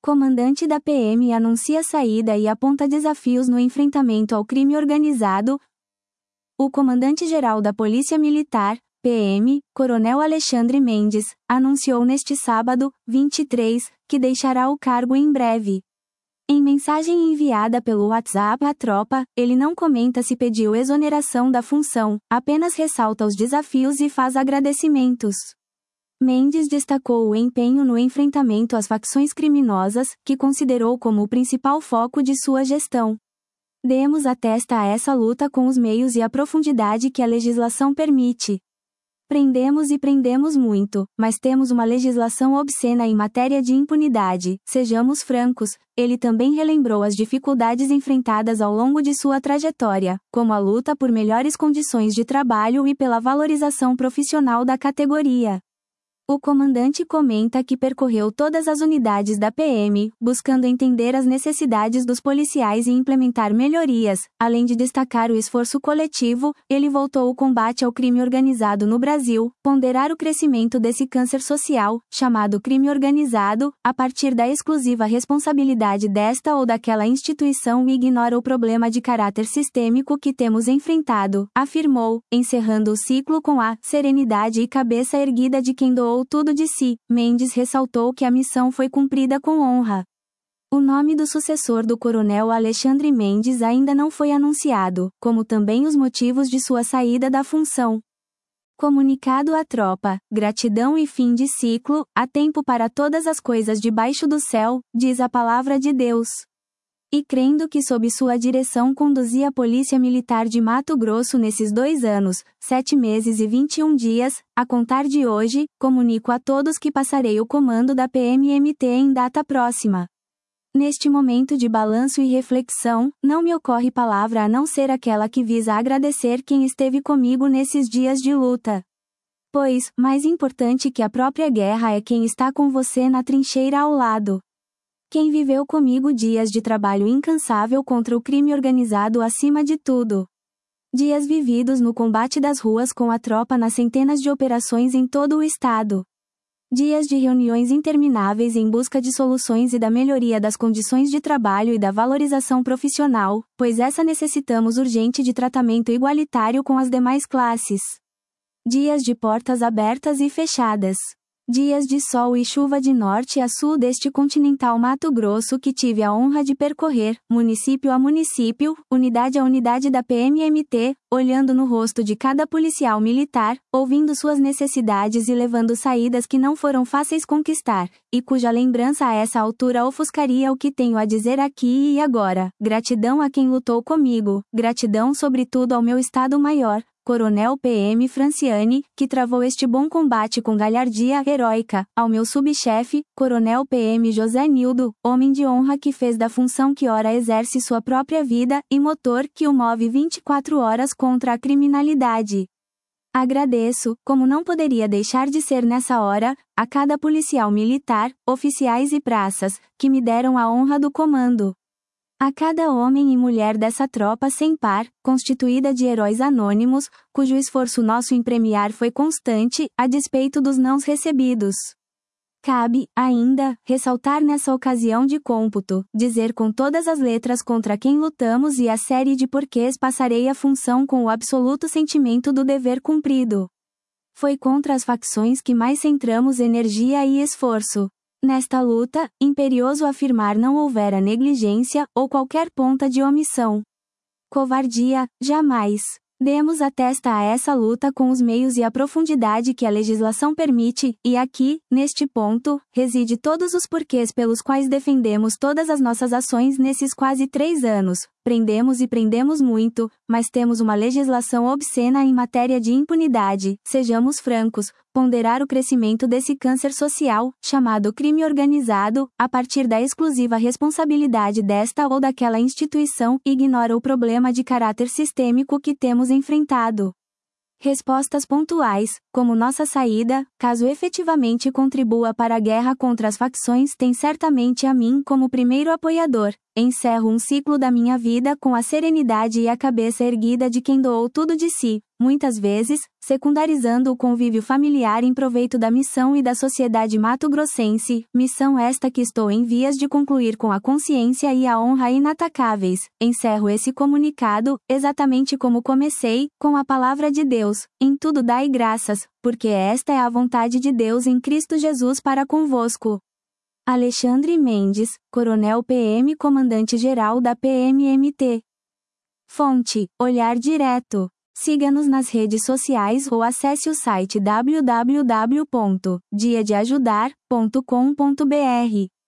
Comandante da PM anuncia saída e aponta desafios no enfrentamento ao crime organizado. O comandante-geral da Polícia Militar, PM, Coronel Alexandre Mendes, anunciou neste sábado, 23, que deixará o cargo em breve. Em mensagem enviada pelo WhatsApp à tropa, ele não comenta se pediu exoneração da função, apenas ressalta os desafios e faz agradecimentos. Mendes destacou o empenho no enfrentamento às facções criminosas, que considerou como o principal foco de sua gestão. Demos a testa a essa luta com os meios e a profundidade que a legislação permite. Prendemos e prendemos muito, mas temos uma legislação obscena em matéria de impunidade, sejamos francos. Ele também relembrou as dificuldades enfrentadas ao longo de sua trajetória, como a luta por melhores condições de trabalho e pela valorização profissional da categoria. O comandante comenta que percorreu todas as unidades da PM, buscando entender as necessidades dos policiais e implementar melhorias. Além de destacar o esforço coletivo, ele voltou o combate ao crime organizado no Brasil, ponderar o crescimento desse câncer social, chamado crime organizado, a partir da exclusiva responsabilidade desta ou daquela instituição e ignora o problema de caráter sistêmico que temos enfrentado, afirmou, encerrando o ciclo com a serenidade e cabeça erguida de quem doou tudo de si. Mendes ressaltou que a missão foi cumprida com honra. O nome do sucessor do coronel Alexandre Mendes ainda não foi anunciado, como também os motivos de sua saída da função. Comunicado à tropa, gratidão e fim de ciclo, há tempo para todas as coisas debaixo do céu, diz a palavra de Deus. E crendo que sob sua direção conduzi a Polícia Militar de Mato Grosso nesses 2 anos, 7 meses e 21 dias, a contar de hoje, comunico a todos que passarei o comando da PMMT em data próxima. Neste momento de balanço e reflexão, não me ocorre palavra a não ser aquela que visa agradecer quem esteve comigo nesses dias de luta. Pois, mais importante que a própria guerra é quem está com você na trincheira ao lado. Quem viveu comigo dias de trabalho incansável contra o crime organizado acima de tudo. Dias vividos no combate das ruas com a tropa nas centenas de operações em todo o estado. Dias de reuniões intermináveis em busca de soluções e da melhoria das condições de trabalho e da valorização profissional, pois essa necessitamos urgente de tratamento igualitário com as demais classes. Dias de portas abertas e fechadas. Dias de sol e chuva de norte a sul deste continental Mato Grosso que tive a honra de percorrer, município a município, unidade a unidade da PMMT, olhando no rosto de cada policial militar, ouvindo suas necessidades e levando saídas que não foram fáceis conquistar, e cuja lembrança a essa altura ofuscaria o que tenho a dizer aqui e agora. Gratidão a quem lutou comigo, gratidão sobretudo ao meu Estado-Maior, Coronel PM Franciane, que travou este bom combate com galhardia heróica, ao meu subchefe, Coronel PM José Nildo, homem de honra que fez da função que ora exerce sua própria vida, e motor que o move 24 horas contra a criminalidade. Agradeço, como não poderia deixar de ser nessa hora, a cada policial militar, oficiais e praças, que me deram a honra do comando. A cada homem e mulher dessa tropa sem par, constituída de heróis anônimos, cujo esforço nosso em premiar foi constante, a despeito dos nãos recebidos. Cabe, ainda, ressaltar nessa ocasião de cômputo, dizer com todas as letras contra quem lutamos e a série de porquês passarei a função com o absoluto sentimento do dever cumprido. Foi contra as facções que mais centramos energia e esforço. Nesta luta, imperioso afirmar não houvera negligência, ou qualquer ponta de omissão. Covardia, jamais. Demos a testa a essa luta com os meios e a profundidade que a legislação permite, e aqui, neste ponto, reside todos os porquês pelos quais defendemos todas as nossas ações nesses quase 3 anos. Prendemos e prendemos muito, mas temos uma legislação obscena em matéria de impunidade, sejamos francos, ponderar o crescimento desse câncer social, chamado crime organizado, a partir da exclusiva responsabilidade desta ou daquela instituição, ignora o problema de caráter sistêmico que temos enfrentado. Respostas pontuais, como nossa saída, caso efetivamente contribua para a guerra contra as facções, tem certamente a mim como primeiro apoiador, Encerro um ciclo da minha vida com a serenidade e a cabeça erguida de quem doou tudo de si, muitas vezes, secundarizando o convívio familiar em proveito da missão e da sociedade mato-grossense, missão esta que estou em vias de concluir com a consciência e a honra inatacáveis. Encerro esse comunicado, exatamente como comecei, com a palavra de Deus: em tudo dai graças, porque esta é a vontade de Deus em Cristo Jesus para convosco. Alexandre Mendes, Coronel PM, Comandante-Geral da PMMT. Fonte: Olhar Direto. Siga-nos nas redes sociais ou acesse o site www.diadeajudar.com.br.